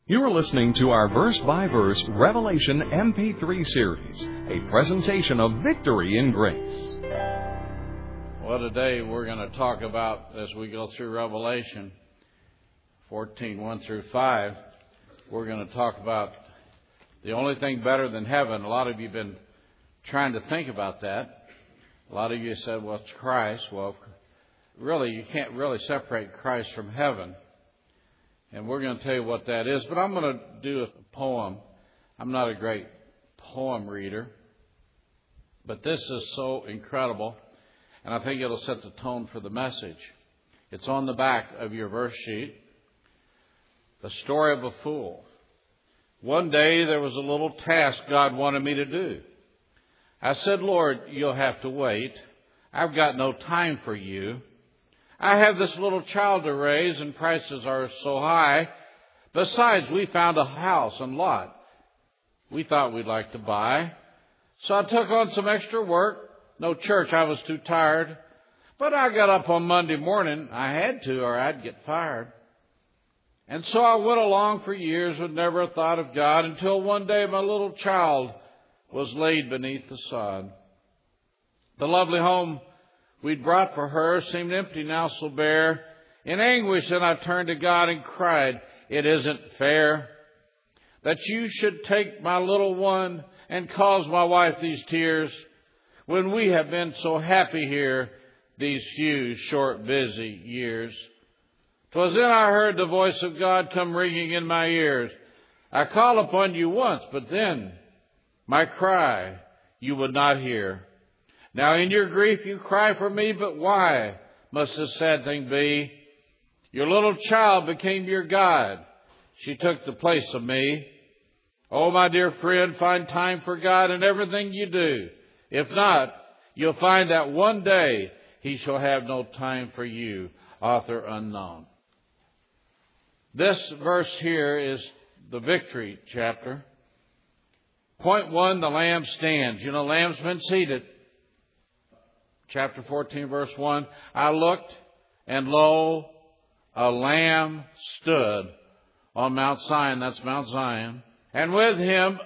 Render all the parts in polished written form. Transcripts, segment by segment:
You are listening to our verse-by-verse Revelation MP3 series, a presentation of Victory in Grace. Well, today we're going to talk about, as we go through Revelation 14, 1 through 5, we're going to talk about the only thing better than heaven. A lot of you have been trying to think about that. A lot of you said, well, it's Christ. Well, really, you can't really separate Christ from heaven. And we're going to tell you what that is. But I'm going to do a poem. I'm not a great poem reader. But this is so incredible. And I think it'll set the tone for the message. It's on the back of your verse sheet. The story of a fool. One day there was a little task God wanted me to do. I said, Lord, you'll have to wait. I've got no time for you. I have this little child to raise and prices are so high. Besides, we found a house and lot we thought we'd like to buy. So I took on some extra work. No church, I was too tired. But I got up on Monday morning. I had to or I'd get fired. And so I went along for years with never a thought of God until one day my little child was laid beneath the sod. The lovely home we'd brought for her seemed empty now, so bare. In anguish then I turned to God and cried, it isn't fair that you should take my little one and cause my wife these tears when we have been so happy here these few short busy years. 'Twas then I heard the voice of God come ringing in my ears. I called upon you once, but then my cry you would not hear. Now in your grief you cry for me, but why must this sad thing be? Your little child became your God. She took the place of me. Oh, my dear friend, find time for God in everything you do. If not, you'll find that one day He shall have no time for you. Author unknown. This verse here is the victory chapter. Point 1, the Lamb stands. You know, Lamb's been seated. Chapter 14, verse 1, I looked, and lo, a Lamb stood on Mount Zion. That's Mount Zion. And with him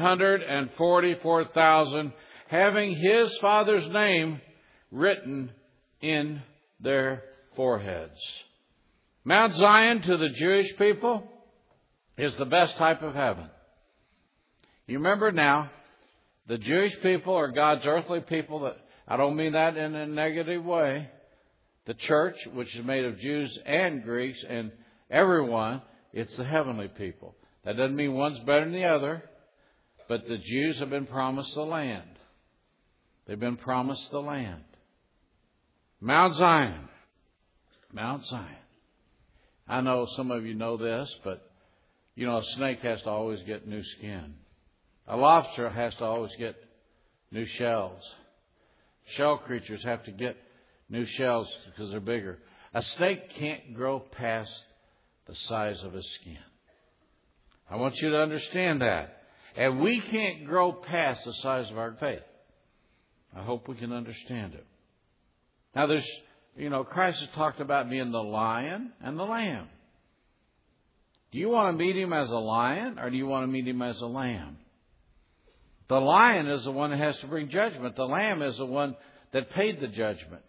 144,000, having his Father's name written in their foreheads. Mount Zion to the Jewish people is the best type of heaven. You remember now, the Jewish people are God's earthly people. That I don't mean that in a negative way. The church, which is made of Jews and Greeks and everyone, it's the heavenly people. That doesn't mean one's better than the other, but the Jews have been promised the land. They've been promised the land. Mount Zion. Mount Zion. I know some of you know this, but you know, a snake has to always get new skin. A lobster has to always get new shells. Shell creatures have to get new shells because they're bigger. A snake can't grow past the size of his skin. I want you to understand that. And we can't grow past the size of our faith. I hope we can understand it. Now Christ has talked about being the lion and the lamb. Do you want to meet Him as a lion or do you want to meet Him as a lamb? The lion is the one that has to bring judgment. The lamb is the one that paid the judgment.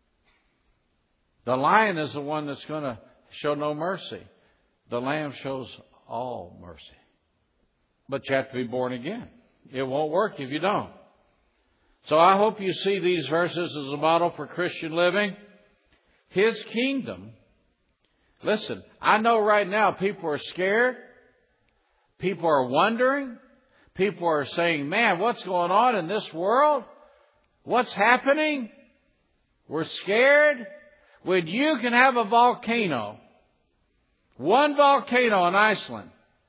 The lion is the one that's going to show no mercy. The lamb shows all mercy. But you have to be born again. It won't work if you don't. So I hope you see these verses as a model for Christian living. His kingdom. Listen, I know right now people are scared. People are wondering. People are saying, man, what's going on in this world? What's happening? We're scared. When you can have a volcano, one volcano in Iceland,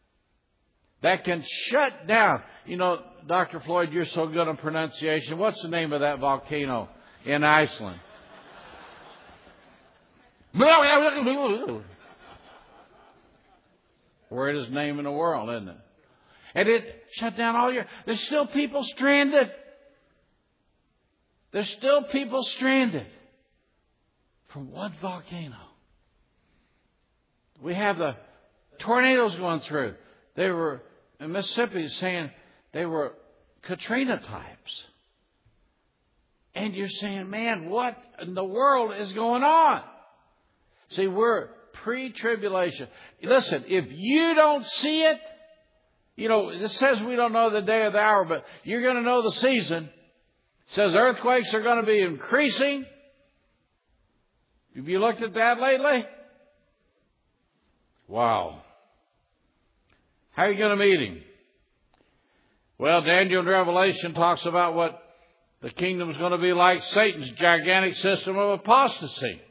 that can shut down. You know, Dr. Floyd, you're so good on pronunciation. What's the name of that volcano in Iceland? Weirdest name in the world, isn't it? And it shut down all year. There's still people stranded. There's still people stranded from one volcano. We have the tornadoes going through. They were in Mississippi saying they were Katrina types. And you're saying, man, what in the world is going on? See, we're pre-tribulation. Listen, if you don't see it, it says we don't know the day or the hour, but you're going to know the season. It says earthquakes are going to be increasing. Have you looked at that lately? Wow. How are you going to meet Him? Well, Daniel in Revelation talks about what the kingdom is going to be like, Satan's gigantic system of apostasy.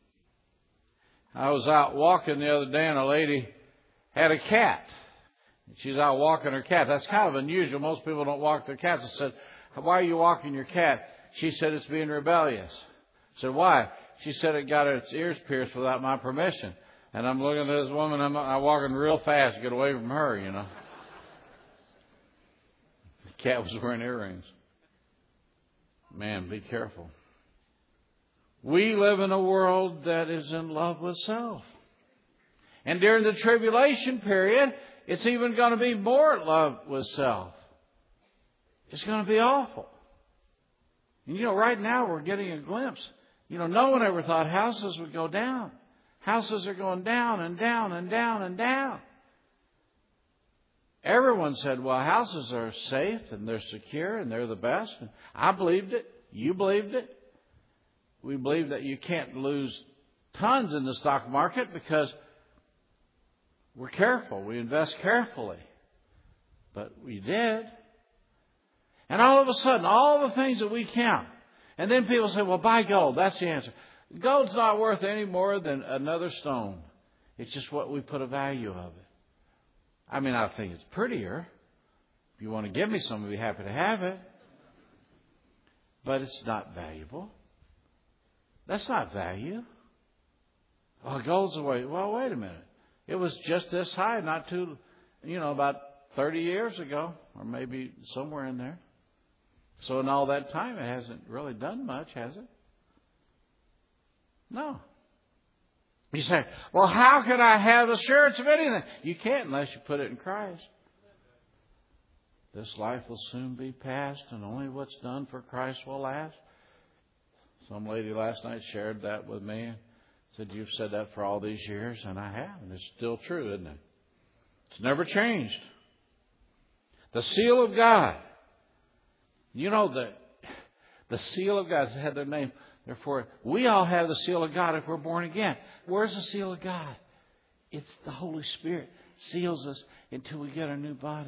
I was out walking the other day and a lady had a cat. She's out walking her cat. That's kind of unusual. Most people don't walk their cats. I said, why are you walking your cat? She said, it's being rebellious. I said, why? She said, it got its ears pierced without my permission. And I'm looking at this woman. I'm walking real fast to get away from her, The cat was wearing earrings. Man, be careful. We live in a world that is in love with self. And during the tribulation period, it's even going to be more in love with self. It's going to be awful. And right now we're getting a glimpse. No one ever thought houses would go down. Houses are going down and down and down and down. Everyone said, well, houses are safe and they're secure and they're the best. And I believed it. You believed it. We believe that you can't lose tons in the stock market because we're careful. We invest carefully. But we did. And all of a sudden, all the things that we count. And then people say, well, buy gold. That's the answer. Gold's not worth any more than another stone. It's just what we put a value of it. I mean, I think it's prettier. If you want to give me some, I'd be happy to have it. But it's not valuable. That's not value. Well, gold's away. Well, wait a minute. It was just this high, not too, about 30 years ago, or maybe somewhere in there. So in all that time, it hasn't really done much, has it? No. You say, well, how can I have assurance of anything? You can't unless you put it in Christ. This life will soon be past, and only what's done for Christ will last. Some lady last night shared that with me and said, you've said that for all these years, and I have, and it's still true, isn't it? It's never changed. The seal of God. The seal of God had their name. Therefore, we all have the seal of God if we're born again. Where's the seal of God? It's the Holy Spirit. Seals us until we get our new bodies.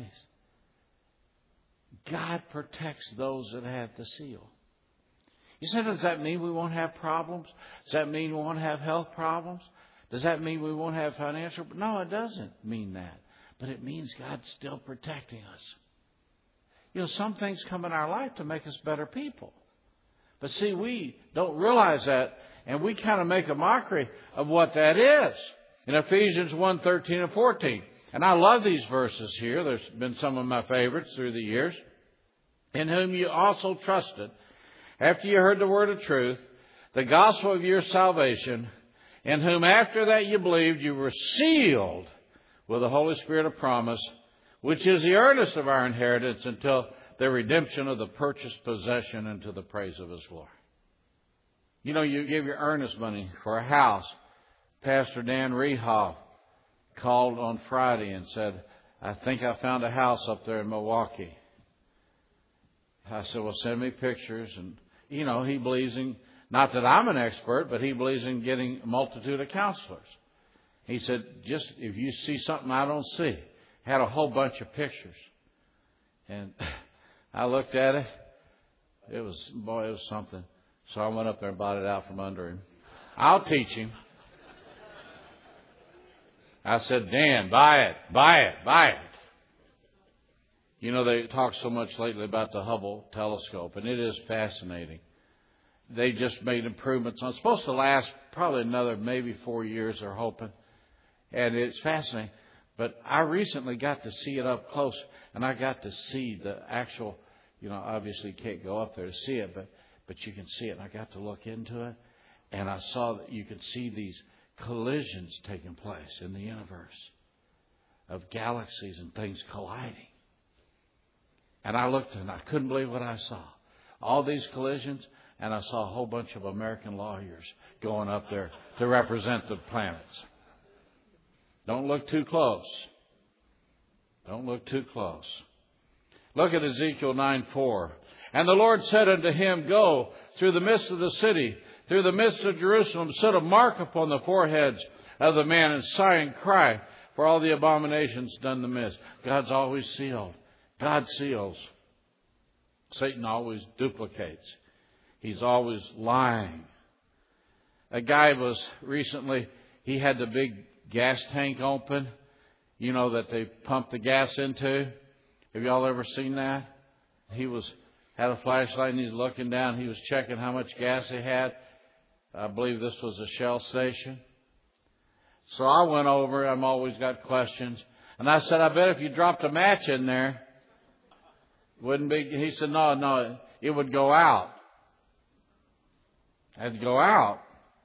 God protects those that have the seal. You say, does that mean we won't have problems? Does that mean we won't have health problems? Does that mean we won't have financial? No, it doesn't mean that. But it means God's still protecting us. Some things come in our life to make us better people. But see, we don't realize that, and we kind of make a mockery of what that is. In Ephesians 1:13 and 14. And I love these verses here. There's been some of my favorites through the years. In whom you also trusted, after you heard the word of truth, the gospel of your salvation, in whom after that you believed, you were sealed with the Holy Spirit of promise, which is the earnest of our inheritance until the redemption of the purchased possession into the praise of His glory. You give your earnest money for a house. Pastor Dan Rehoff called on Friday and said, I think I found a house up there in Milwaukee. I said, well, send me pictures. And, he believes in, not that I'm an expert, but he believes in getting a multitude of counselors. He said, just if you see something I don't see. Had a whole bunch of pictures. And I looked at it. It was something. So I went up there and bought it out from under him. I'll teach him. I said, Dan, buy it. They talk so much lately about the Hubble telescope, and it is fascinating. They just made improvements. It's supposed to last probably another maybe 4 years, they're hoping. And it's fascinating. But I recently got to see it up close, and I got to see the actual, obviously you can't go up there to see it, but you can see it. And I got to look into it, and I saw that you could see these collisions taking place in the universe. of galaxies and things colliding. And I looked and I couldn't believe what I saw. All these collisions, and I saw a whole bunch of American lawyers going up there to represent the planets. Don't look too close. Don't look too close. Look at Ezekiel 9:4. And the Lord said unto him, Go through the midst of the city, through the midst of Jerusalem, set a mark upon the foreheads of the man, and sigh and cry for all the abominations done in the midst. God's always sealed. God seals. Satan always duplicates. He's always lying. A guy was recently, he had the big gas tank open, you know, that they pump the gas into. Have y'all ever seen that? He had a flashlight and he's looking down. He was checking how much gas he had. I believe this was a Shell station. So I went over. I've always got questions. And I said, I bet if you dropped a match in there, wouldn't be. He said, no, it would go out. It had to go out.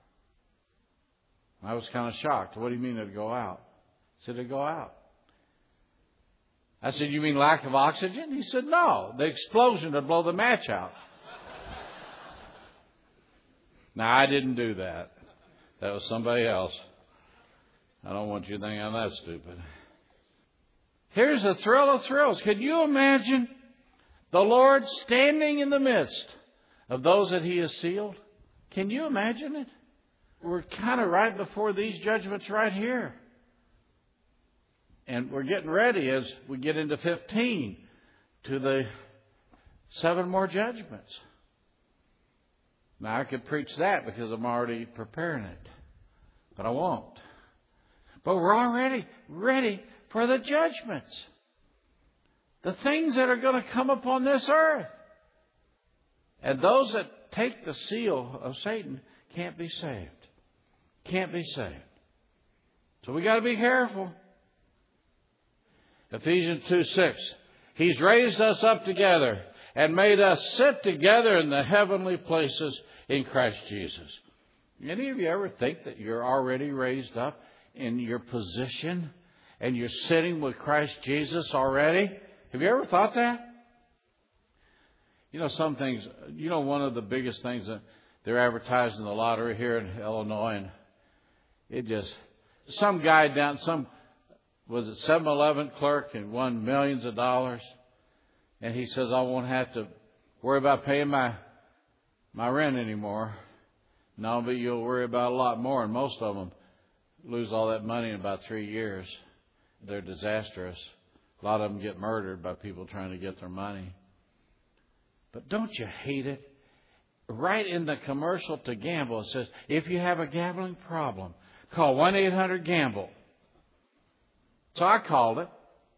I was kind of shocked. What do you mean it'd go out? He said, it'd go out. I said, you mean lack of oxygen? He said, no, the explosion would blow the match out. Now, I didn't do that. That was somebody else. I don't want you to think I'm that stupid. Here's the thrill of thrills. Can you imagine the Lord standing in the midst of those that He has sealed? Can you imagine it? We're kind of right before these judgments right here. And we're getting ready as we get into 15 to the 7 more judgments. Now, I could preach that because I'm already preparing it. But I won't. But we're already ready for the judgments. The things that are going to come upon this earth. And those that take the seal of Satan can't be saved. Can't be saved. So we got to be careful. Ephesians 2:6. He's raised us up together and made us sit together in the heavenly places in Christ Jesus. Any of you ever think that you're already raised up in your position and you're sitting with Christ Jesus already? Have you ever thought that? You know, some things, you know, one of the biggest things that they're advertising the lottery here in Illinois, and it just, some guy down, was it 7-Eleven clerk and won millions of dollars. And he says, I won't have to worry about paying my rent anymore. No, but you'll worry about a lot more. And most of them lose all that money in about 3 years. They're disastrous. A lot of them get murdered by people trying to get their money. But don't you hate it? Right in the commercial to gamble, it says, if you have a gambling problem, call 1-800-GAMBLE. So I called it.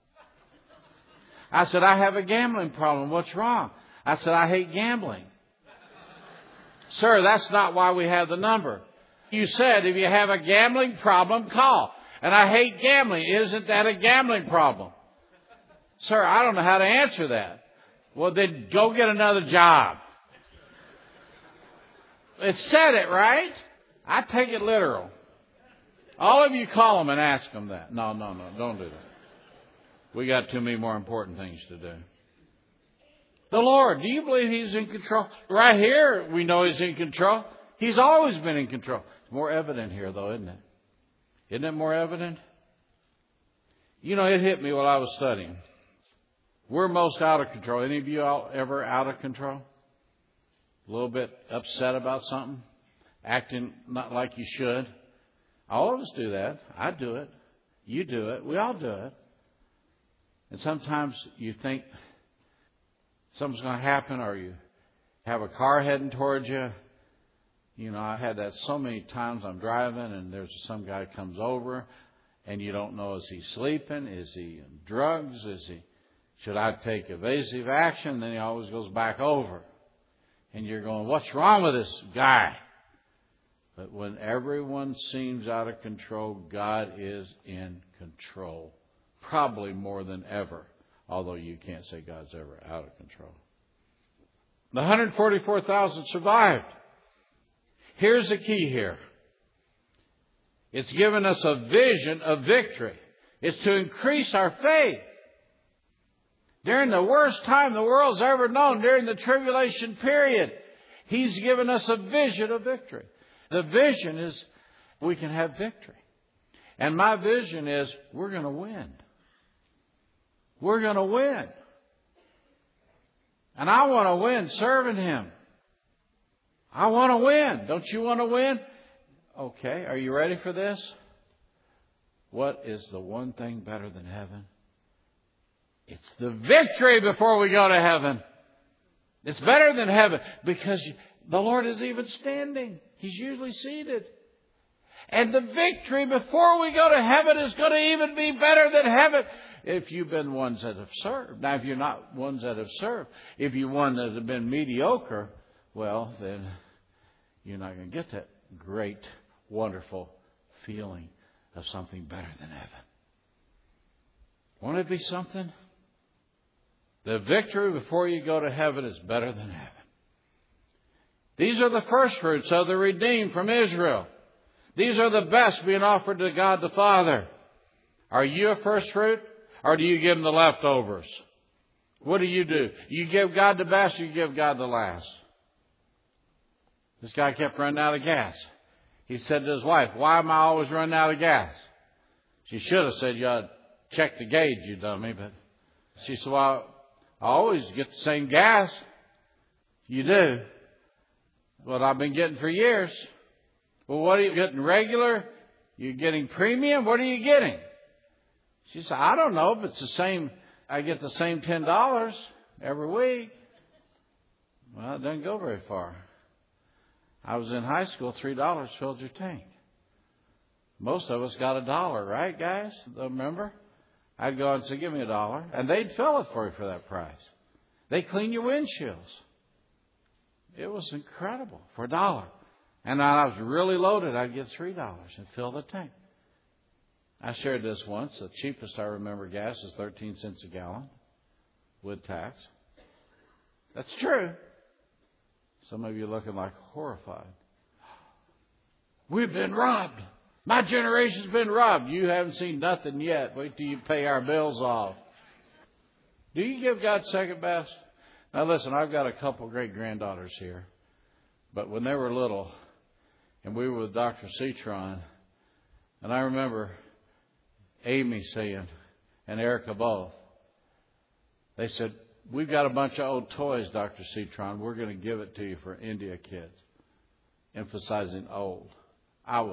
I said, I have a gambling problem. What's wrong? I said, I hate gambling. Sir, that's not why we have the number. You said if you have a gambling problem, call. And I hate gambling. Isn't that a gambling problem? Sir, I don't know how to answer that. Well, then go get another job. It said it, right? I take it literal. All of you call them and ask them that. No, don't do that. We got too many more important things to do. The Lord, do you believe He's in control? Right here, we know He's in control. He's always been in control. It's more evident here, though, isn't it? Isn't it more evident? You know, it hit me while I was studying. We're most out of control. Any of you ever out of control? A little bit upset about something? Acting not like you should? All of us do that. I do it. You do it. We all do it. And sometimes you think something's going to happen, or you have a car heading towards you. You know, I had that so many times. I'm driving and there's some guy comes over and you don't know, is he sleeping? Is he in drugs? Should I take evasive action? Then he always goes back over. And you're going, what's wrong with this guy? But when everyone seems out of control, God is in control. Probably more than ever. Although you can't say God's ever out of control. The 144,000 survived. Here's the key here. It's given us a vision of victory. It's to increase our faith. During the worst time the world's ever known, during the tribulation period, He's given us a vision of victory. The vision is we can have victory. And my vision is we're going to win. We're going to win. And I want to win serving Him. I want to win. Don't you want to win? Okay, are you ready for this? What is the one thing better than heaven? It's the victory before we go to heaven. It's better than heaven because the Lord is even standing. He's usually seated. And the victory before we go to heaven is going to even be better than heaven. If you've been ones that have served. Now, if you're not ones that have served, if you're one that have been mediocre, well, then you're not going to get that great, wonderful feeling of something better than heaven. Won't it be something? The victory before you go to heaven is better than heaven. These are the first fruits of the redeemed from Israel. These are the best being offered to God the Father. Are you a first fruit? Or do you give Him the leftovers? What do? You give God the best or you give God the last? This guy kept running out of gas. He said to his wife, "Why am I always running out of gas?" She should have said, "You ought to check the gauge, you dummy." But she said, "Well, I always get the same gas." "You do?" "What I've been getting for years." "Well, what are you getting, regular? You're getting premium? What are you getting?" She said, "I don't know, but it's the same. I get the same $10 every week." Well, it doesn't go very far. I was in high school, $3 filled your tank. Most of us got $1, right, guys? Remember? I'd go and say, "Give me $1." And they'd fill it for you for that price. They clean your windshields. It was incredible for $1. And when I was really loaded, I'd get $3 and fill the tank. I shared this once. The cheapest I remember gas is 13 cents a gallon with tax. That's true. Some of you are looking like horrified. We've been robbed. My generation's been robbed. You haven't seen nothing yet. Wait till you pay our bills off. Do you give God second best? Now listen, I've got a couple great granddaughters here. But when they were little, and we were with Dr. Citron, and I remember Amy saying, and Erica both, they said, "We've got a bunch of old toys, Dr. Citron. We're going to give it to you for India kids." Emphasizing old. I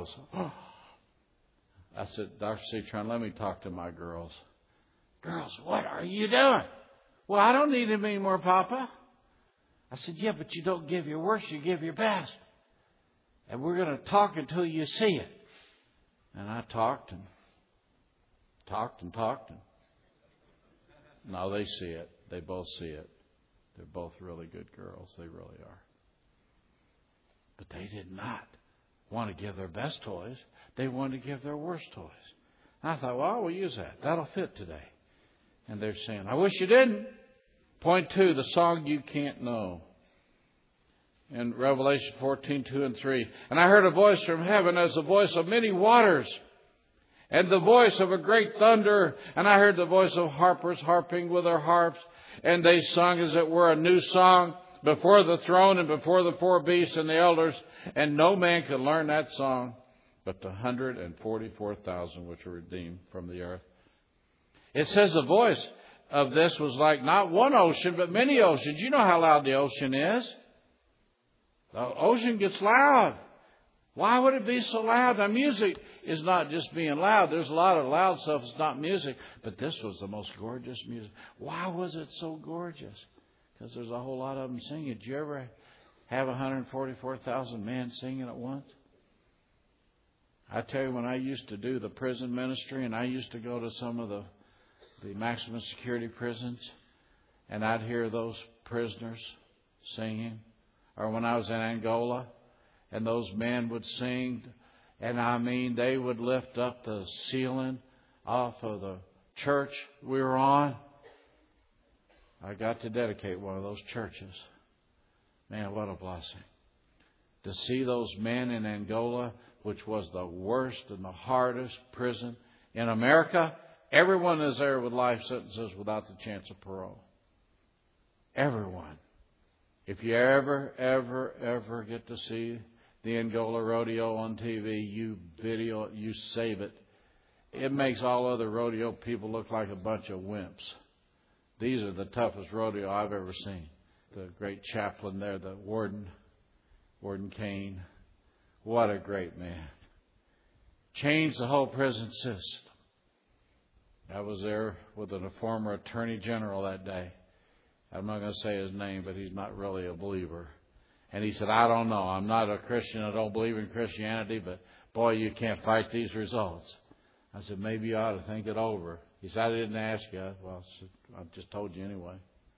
said, "Dr. Citron, let me talk to my girls." "Girls, what are you doing?" "Well, I don't need them anymore, Papa." I said, "Yeah, but you don't give your worst, you give your best. And we're going to talk until you see it." And I talked and talked and talked. And now they see it. They both see it. They're both really good girls. They really are. But they did not want to give their best toys. They wanted to give their worst toys. And I thought, well, we'll use that. That'll fit today. And they're saying, "I wish you didn't." Point 2, the song you can't know. In Revelation 14:2 and 3. "And I heard a voice from heaven as the voice of many waters, and the voice of a great thunder. And I heard the voice of harpers harping with their harps. And they sung as it were a new song before the throne and before the 4 beasts and the elders. And no man could learn that song but the 144,000 which were redeemed from the earth." It says the voice of this was like not one ocean, but many oceans. You know how loud the ocean is. The ocean gets loud. Why would it be so loud? Now, music is not just being loud. There's a lot of loud stuff. It's not music. But this was the most gorgeous music. Why was it so gorgeous? Because there's a whole lot of them singing. Did you ever have 144,000 men singing at once? I tell you, when I used to do the prison ministry, and I used to go to some of the maximum security prisons, and I'd hear those prisoners singing. Or when I was in Angola, and those men would sing, and I mean, they would lift up the ceiling off of the church we were on. I got to dedicate one of those churches. Man, what a blessing. To see those men in Angola, which was the worst and the hardest prison in America, Everyone is there with life sentences without the chance of parole. Everyone. If you ever get to see the Angola rodeo on TV, you video it, you save it. It makes all other rodeo people look like a bunch of wimps. These are the toughest rodeo I've ever seen. The great chaplain there, the Warden Kane. What a great man. Changed the whole prison system. I was there with a former attorney general that day. I'm not going to say his name, but he's not really a believer. And he said, I don't know. I'm not a Christian. I don't believe in Christianity, but boy, you can't fight these results. I said, maybe you ought to think it over. He said, I didn't ask you. Well, I just told you anyway.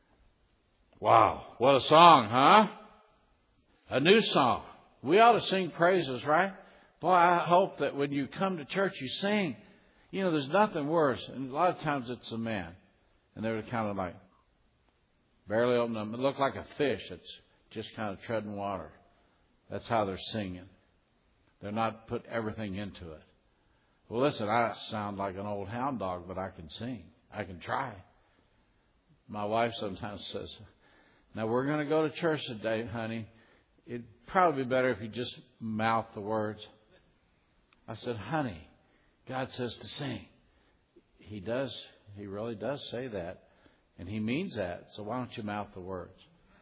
Wow. What a song, huh? A new song. We ought to sing praises, right? Boy, I hope that when you come to church, you sing. You know, there's nothing worse. And a lot of times it's the men. And they're kind of like, barely open them. It looked like a fish that's just kind of treading water. That's how they're singing. They're not put everything into it. Well, listen, I sound like an old hound dog, but I can sing. I can try. My wife sometimes says, now we're going to go to church today, honey. It'd probably be better if you just mouth the words. I said, honey, God says to sing. He does. He really does say that. And He means that. So why don't you mouth the words?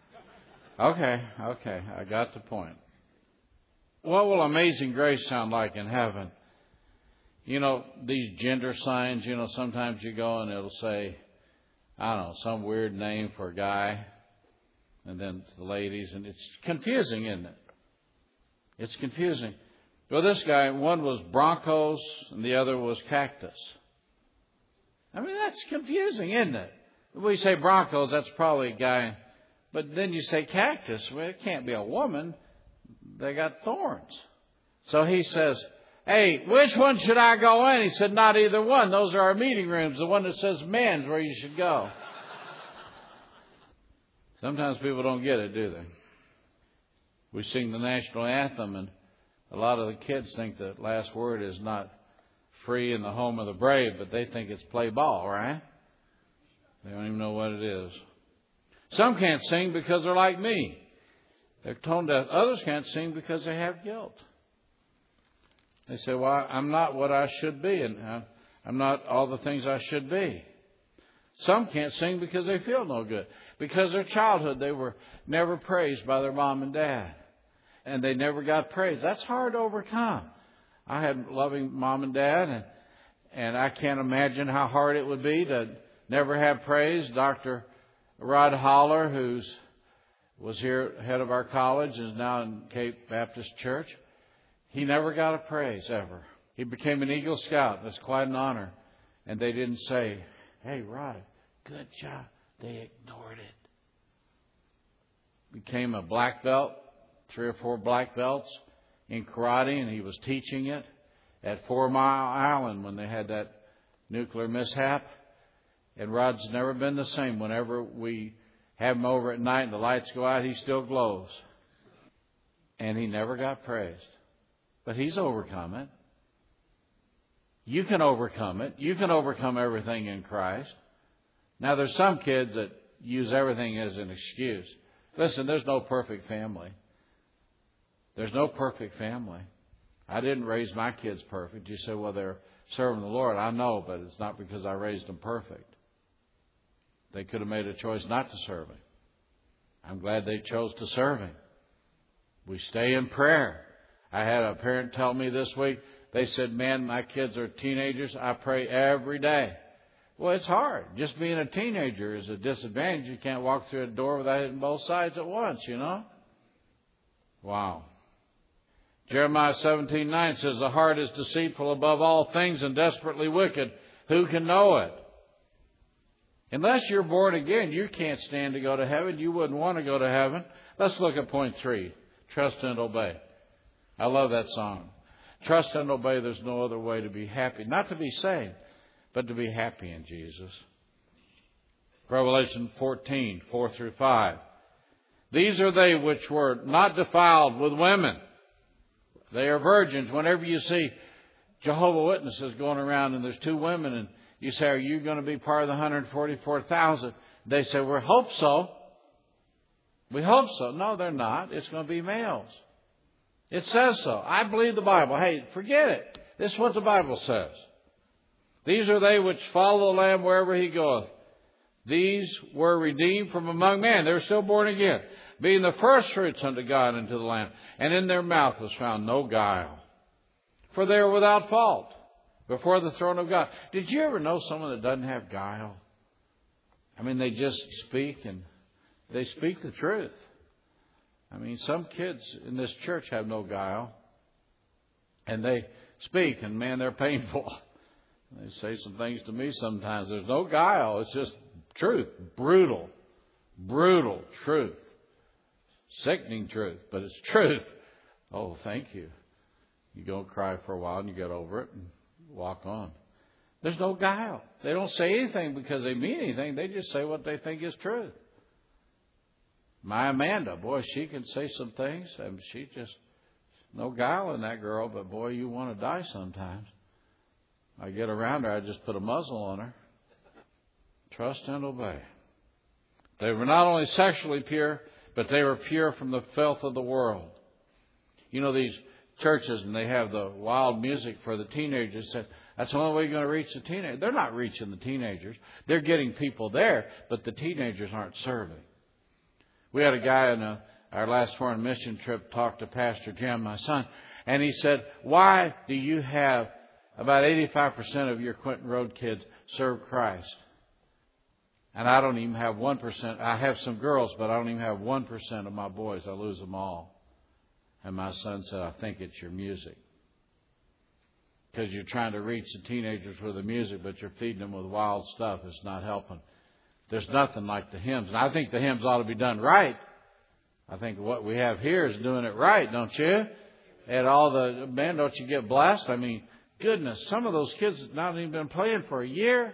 Okay. I got the point. What will Amazing Grace sound like in heaven? You know, these gender signs, you know, sometimes you go and it'll say, I don't know, some weird name for a guy. And then the ladies. And it's confusing, isn't it? It's confusing. Well, this guy, one was Broncos and the other was Cactus. I mean, that's confusing, isn't it? When you say Broncos, that's probably a guy. But then you say Cactus. Well, it can't be a woman. They got thorns. So he says, hey, which one should I go in? He said, not either one. Those are our meeting rooms. The one that says men's where you should go. Sometimes people don't get it, do they? We sing the national anthem, and a lot of the kids think the last word is not free in the home of the brave, but they think it's play ball, right? They don't even know what it is. Some can't sing because they're like me. They're tone deaf. Others can't sing because they have guilt. They say, well, I'm not what I should be, and I'm not all the things I should be. Some can't sing because they feel no good. Because their childhood, they were never praised by their mom and dad. And they never got praised. That's hard to overcome. I had loving mom and dad, and I can't imagine how hard it would be to never have praise. Dr. Rod Holler, who was here, head of our college, and is now in Cape Baptist Church, he never got a praise ever. He became an Eagle Scout. That's quite an honor. And they didn't say, hey, Rod, good job. They ignored it. Became a black belt, 3 or 4 black belts in karate, and he was teaching it at 4 Mile Island when they had that nuclear mishap. And Rod's never been the same. Whenever we have him over at night and the lights go out, he still glows. And he never got praised. But he's overcome it. You can overcome it. You can overcome everything in Christ. Now, there's some kids that use everything as an excuse. Listen, there's no perfect family. There's no perfect family. I didn't raise my kids perfect. You say, well, they're serving the Lord. I know, but it's not because I raised them perfect. They could have made a choice not to serve Him. I'm glad they chose to serve Him. We stay in prayer. I had a parent tell me this week, they said, man, my kids are teenagers. I pray every day. Well, it's hard. Just being a teenager is a disadvantage. You can't walk through a door without hitting both sides at once, you know. Wow. Jeremiah 17:9 says, the heart is deceitful above all things and desperately wicked. Who can know it? Unless you're born again, you can't stand to go to heaven. You wouldn't want to go to heaven. Let's look at point 3. Trust and obey. I love that song. Trust and obey. There's no other way to be happy. Not to be saved, but to be happy in Jesus. Revelation 14, 4 through 5. These are they which were not defiled with women. They are virgins. Whenever you see Jehovah's Witnesses going around and there's 2 women and You say, are you going to be part of the 144,000? They say, we hope so. We hope so. No, they're not. It's going to be males. It says so. I believe the Bible. Hey, forget it. This is what the Bible says. These are they which follow the Lamb wherever he goeth. These were redeemed from among men. They were still born again, being the first fruits unto God and to the Lamb. And in their mouth was found no guile. For they are without fault before the throne of God. Did you ever know someone that doesn't have guile? I mean, they just speak and they speak the truth. I mean, some kids in this church have no guile. And they speak, and man, they're painful. They say some things to me sometimes. There's no guile. It's just truth. Brutal truth. Sickening truth, but it's truth. Oh, thank you. You go cry for a while and you get over it and walk on. There's no guile. They don't say anything because they mean anything. They just say what they think is truth. My Amanda, boy, she can say some things, and she just, no guile in that girl, but boy, you want to die sometimes. I get around her, I just put a muzzle on her. Trust and obey. They were not only sexually pure, but they were pure from the filth of the world. You know, these churches, and they have the wild music for the teenagers. That's the only way you're going to reach the teenagers. They're not reaching the teenagers. They're getting people there, but the teenagers aren't serving. We had a guy on our last foreign mission trip talk to Pastor Jim, my son, and he said, why do you have about 85% of your Quinton Road kids serve Christ? And I don't even have 1%. I have some girls, but I don't even have 1% of my boys. I lose them all. And my son said, I think it's your music. Because you're trying to reach the teenagers with the music, but you're feeding them with wild stuff. It's not helping. There's nothing like the hymns. And I think the hymns ought to be done right. I think what we have here is doing it right, don't you? And all the, man, don't you get blessed? I mean, goodness, some of those kids have not even been playing for a year.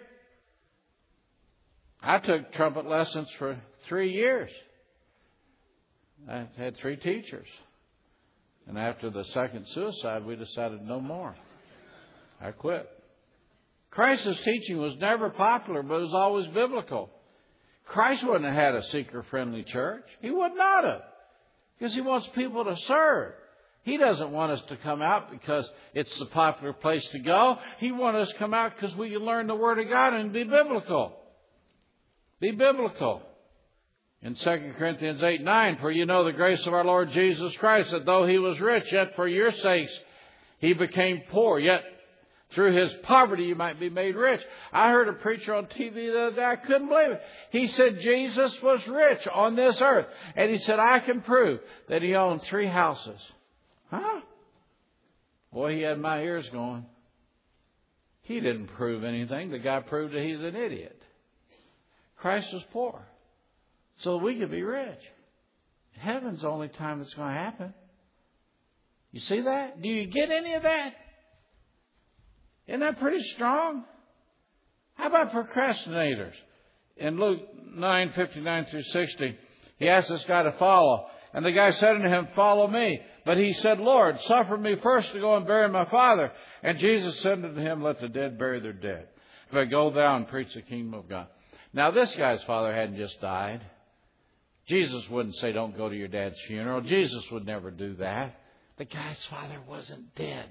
I took trumpet lessons for 3 years. I had 3 teachers. And after the second suicide, we decided no more. I quit. Christ's teaching was never popular, but it was always biblical. Christ wouldn't have had a seeker-friendly church. He would not have. Because he wants people to serve. He doesn't want us to come out because it's the popular place to go. He wants us to come out because we can learn the Word of God and be biblical. Be biblical. In 2 Corinthians 8:9, for you know the grace of our Lord Jesus Christ, that though he was rich, yet for your sakes he became poor, yet through his poverty you might be made rich. I heard a preacher on TV the other day. I couldn't believe it. He said Jesus was rich on this earth. And he said, I can prove that he owned 3 houses. Huh? Boy, he had my ears going. He didn't prove anything. The guy proved that he's an idiot. Christ was poor, so we could be rich. Heaven's the only time it's going to happen. You see that? Do you get any of that? Isn't that pretty strong? How about procrastinators? In Luke 9:59 through 60, he asked this guy to follow. And the guy said unto him, follow me. But he said, Lord, suffer me first to go and bury my father. And Jesus said unto him, let the dead bury their dead. But go thou and preach the kingdom of God. Now, this guy's father hadn't just died. Jesus wouldn't say, don't go to your dad's funeral. Jesus would never do that. The guy's father wasn't dead.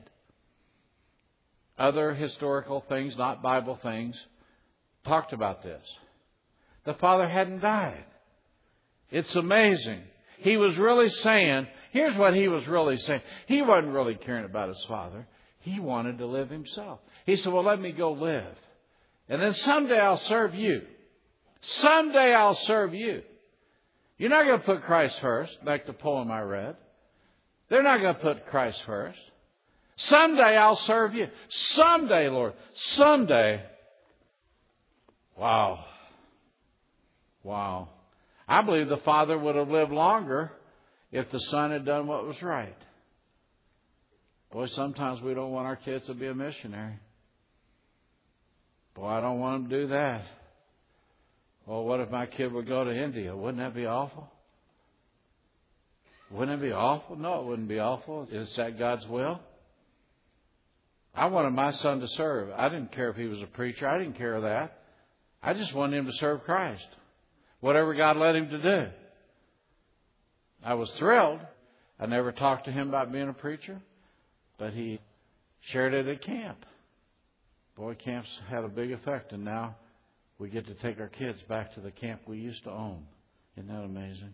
Other historical things, not Bible things, talked about this. The father hadn't died. It's amazing. He was really saying, here's what he was really saying. He wasn't really caring about his father. He wanted to live himself. He said, well, let me go live. And then someday I'll serve you. Someday I'll serve you. You're not going to put Christ first, like the poem I read. They're not going to put Christ first. Someday I'll serve you. Someday, Lord. Someday. Wow. Wow. I believe the father would have lived longer if the son had done what was right. Boy, sometimes we don't want our kids to be a missionary. Boy, I don't want them to do that. Well, what if my kid would go to India? Wouldn't that be awful? Wouldn't it be awful? No, it wouldn't be awful. Is that God's will? I wanted my son to serve. I didn't care if he was a preacher. I didn't care that. I just wanted him to serve Christ. Whatever God led him to do. I was thrilled. I never talked to him about being a preacher, but he shared it at camp. Boy, camps had a big effect, and now we get to take our kids back to the camp we used to own. Isn't that amazing?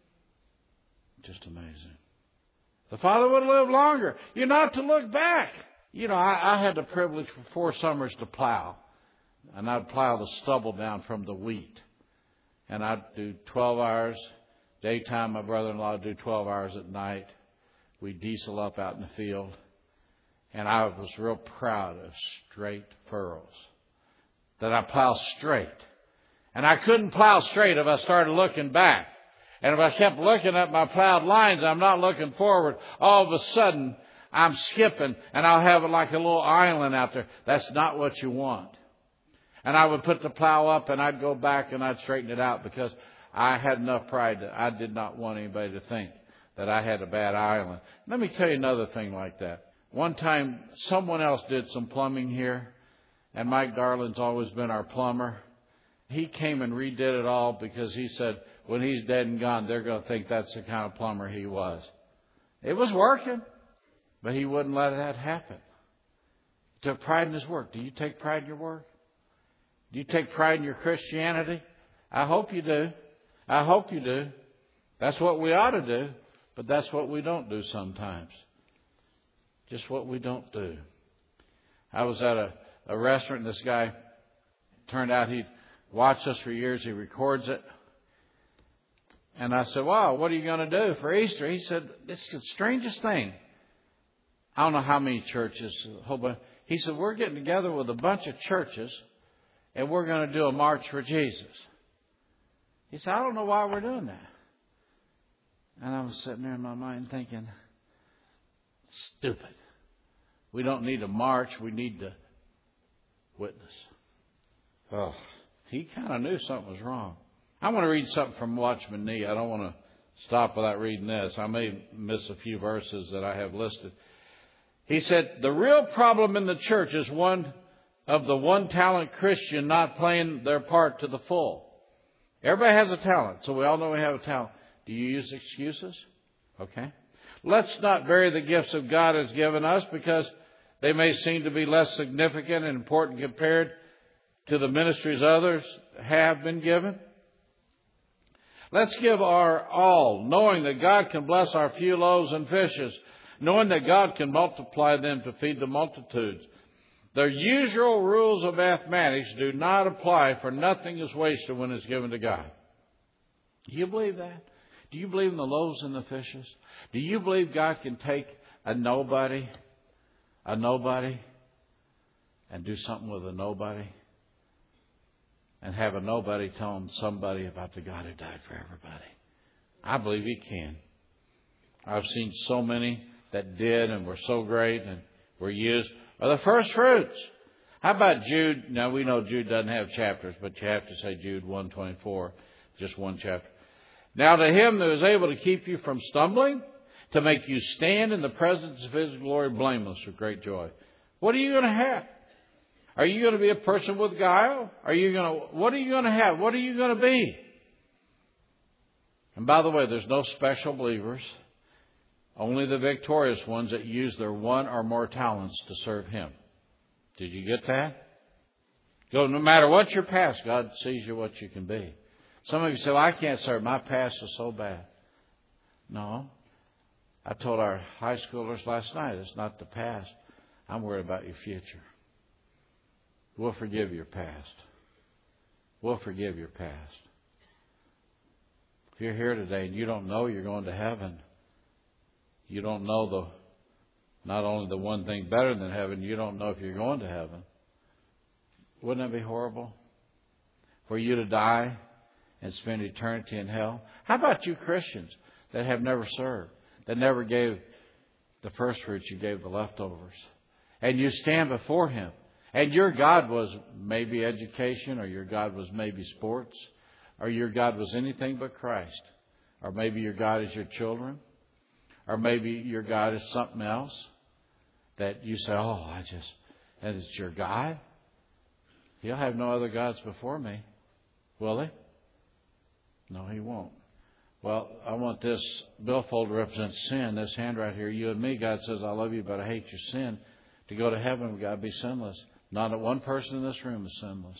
Just amazing. The father would have lived longer. You're not to look back. You know, I had the privilege for 4 summers to plow. And I'd plow the stubble down from the wheat. And I'd do 12 hours daytime. My brother-in-law would do 12 hours at night. We'd diesel up out in the field. And I was real proud of straight furrows. That I plow straight. And I couldn't plow straight if I started looking back. And if I kept looking at my plowed lines, I'm not looking forward. All of a sudden, I'm skipping, and I'll have it like a little island out there. That's not what you want. And I would put the plow up, and I'd go back, and I'd straighten it out because I had enough pride that I did not want anybody to think that I had a bad island. Let me tell you another thing like that. One time, someone else did some plumbing here, and Mike Garland's always been our plumber. He came and redid it all because he said when he's dead and gone, they're going to think that's the kind of plumber he was. It was working, but he wouldn't let that happen. He took pride in his work. Do you take pride in your work? Do you take pride in your Christianity? I hope you do. I hope you do. That's what we ought to do, but that's what we don't do sometimes. Just what we don't do. I was at a restaurant, and this guy, turned out he'd watched us for years. He records it. And I said, wow, what are you going to do for Easter? He said, this is the strangest thing. I don't know how many churches, a whole bunch. He said, we're getting together with a bunch of churches, and we're going to do a march for Jesus. He said, I don't know why we're doing that. And I was sitting there in my mind thinking, stupid. We don't need a march. We need to witness. Oh, he kind of knew something was wrong. I want to read something from Watchman Nee. I don't want to stop without reading this. I may miss a few verses that I have listed. He said, the real problem in the church is one of the one-talent Christian not playing their part to the full. Everybody has a talent, so we all know we have a talent. Do you use excuses? Okay. Let's not bury the gifts of God has given us because they may seem to be less significant and important compared to the ministries others have been given. Let's give our all, knowing that God can bless our few loaves and fishes, knowing that God can multiply them to feed the multitudes. The usual rules of mathematics do not apply, for nothing is wasted when it's given to God. Do you believe that? Do you believe in the loaves and the fishes? Do you believe God can take a nobody, and do something with a nobody? And have a nobody telling somebody about the God who died for everybody. I believe He can. I've seen so many that did and were so great and were used. Are the first fruits. How about Jude? Now we know Jude doesn't have chapters, but you have to say Jude 1:24, just one chapter. Now to Him that is able to keep you from stumbling, to make you stand in the presence of His glory blameless with great joy. What are you going to have? Are you going to be a person with guile? What are you going to have? What are you going to be? And by the way, there's no special believers. Only the victorious ones that use their one or more talents to serve Him. Did you get that? No matter what your past, God sees you what you can be. Some of you say, well, I can't serve. My past is so bad. No. I told our high schoolers last night, it's not the past. I'm worried about your future. We'll forgive your past. We'll forgive your past. If you're here today and you don't know you're going to heaven, you don't know not only the one thing better than heaven, you don't know if you're going to heaven. Wouldn't that be horrible? For you to die and spend eternity in hell? How about you Christians that have never served, that never gave the first fruits, you gave the leftovers, and you stand before Him? And your God was maybe education, or your God was maybe sports, or your God was anything but Christ. Or maybe your God is your children, or maybe your God is something else. that you say, and it's your God? He'll have no other gods before me. Will He? No, He won't. Well, I want this billfold to represent sin. This hand right here, you and me, God says, I love you, but I hate your sin. To go to heaven, we've got to be sinless. Not one person in this room is sinless.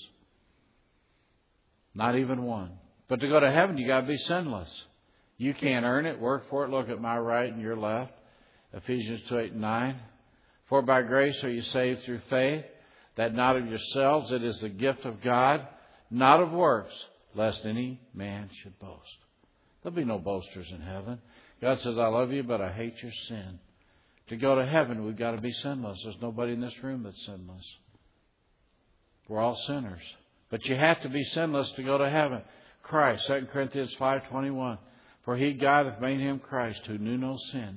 Not even one. But to go to heaven, you've got to be sinless. You can't earn it. Work for it. Look at my right and your left. Ephesians 2:8-9. For by grace are you saved through faith, that not of yourselves, it is the gift of God, not of works, lest any man should boast. There'll be no boasters in heaven. God says, I love you, but I hate your sin. To go to heaven, we've got to be sinless. There's nobody in this room that's sinless. We're all sinners. But you have to be sinless to go to heaven. Christ, 2 Corinthians 5:21. For He, God, hath made Him Christ, who knew no sin,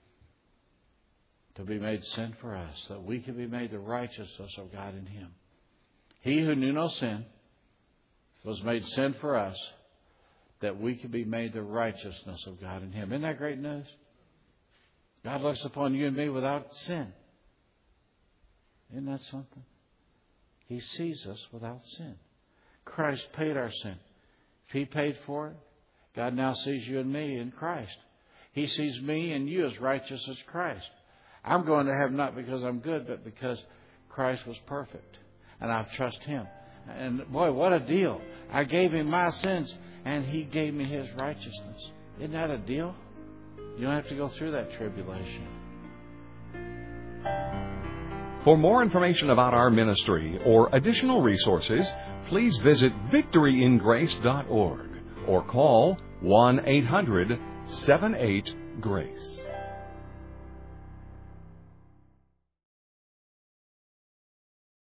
to be made sin for us, that we can be made the righteousness of God in Him. He who knew no sin was made sin for us, that we could be made the righteousness of God in Him. Isn't that great news? God looks upon you and me without sin. Isn't that something? He sees us without sin. Christ paid our sin. If He paid for it, God now sees you and me in Christ. He sees me and you as righteous as Christ. I'm going to heaven not because I'm good, but because Christ was perfect. And I trust Him. And boy, what a deal. I gave Him my sins and He gave me His righteousness. Isn't that a deal? You don't have to go through that tribulation. For more information about our ministry or additional resources, please visit victoryingrace.org or call 1-800-78-GRACE.